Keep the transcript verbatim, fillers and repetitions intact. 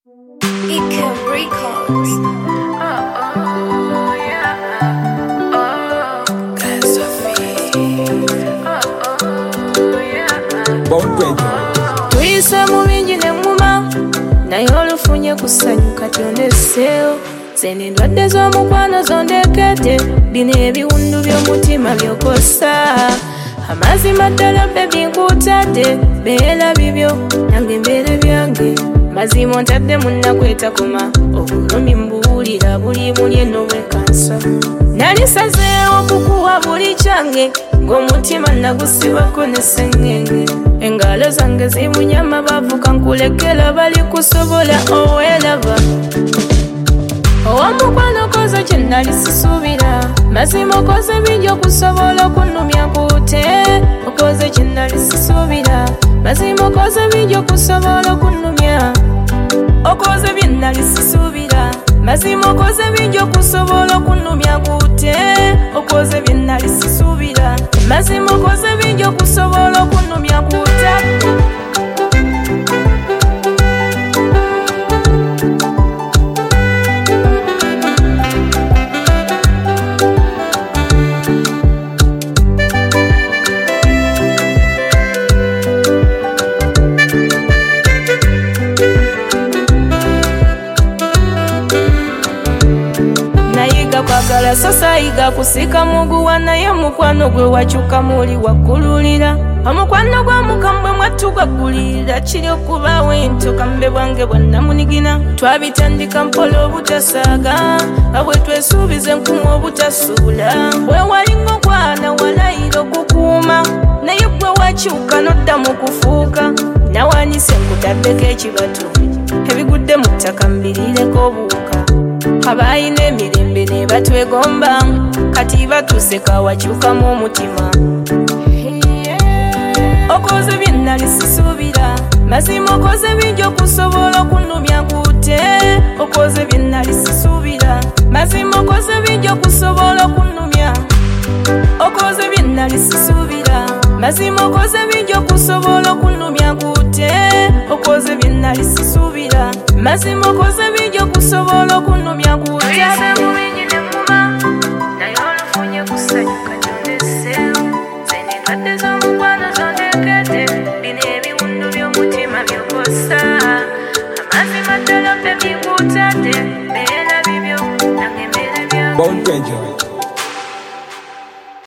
Ike Records. Oh, oh, yeah. Oh, that's a feel. Oh, oh, yeah. Born twenty. Tuyise mu bingi ne muma naye olufunye kusanyuka tyondeseewo zene endwadde z'omukwano zondekete bino ebiwundu by'omutima byokosa amazima ddala bebi nkutadde beera bibyo nange mbeere byange mazima ontadde munnakwetakoma obulumi mbuwulira buli buli eno bwekansa nali sazeewo okukuwa buli kyange ng'omutima nagusibako ne sengenge engalo zange zibunyama bavuka nkulekera bali kusobola owelaba owamukwano koze kye nali sisuubira mazima okoze bingi okusobola okunumya kute okoze kye nali sisuubira mazima okoze bingi okusobola okunumya okoze bye nali sisuubira mazima okoze bingi okusobola okunumya kute okoze bye nali sisuubira mazima okoze bingi okusobola okunumya kute kwagala sosayiga kusika muguwa naye mukwano gwe wakyuka muli wakululira omukwano gw'omukambwe mwattu gwaggulirira kiri okubaawo entoka mbe bwange bwannamunigina twabitandika mpola obutasaaga abwe twesuubiza enkumu obutasuula bwe walinga okwana walayira okukuuma naye gwe wakyuka nodda mu kufuuka nawanise nkutaddeko ekibatu ebigudde mu ttaka mbirireko obuuka abayina emirembe ne batwegomba kati batuseka wakyukamu omutima okoze bye nali sisuubira mazima okoze bingi okusobola okunumya kute okoze bye nali sisuubira mazima okoze bingi okusobola okunumya okoze bye nali sisuubira mazima okoze bingi okusobola okunumya kute okoze bye nali sisuubira mazima okoze bingi okusobola okunumya kute tuyise mu bingi ne muma naye olufunye kusanyuka tyondeseewo zene endwadde z'omukwano zondekete bino ebiwundu by'omutima byokosa amazima ddala bebi nkutadde beera bibyo nange mbeera byange Born twenty.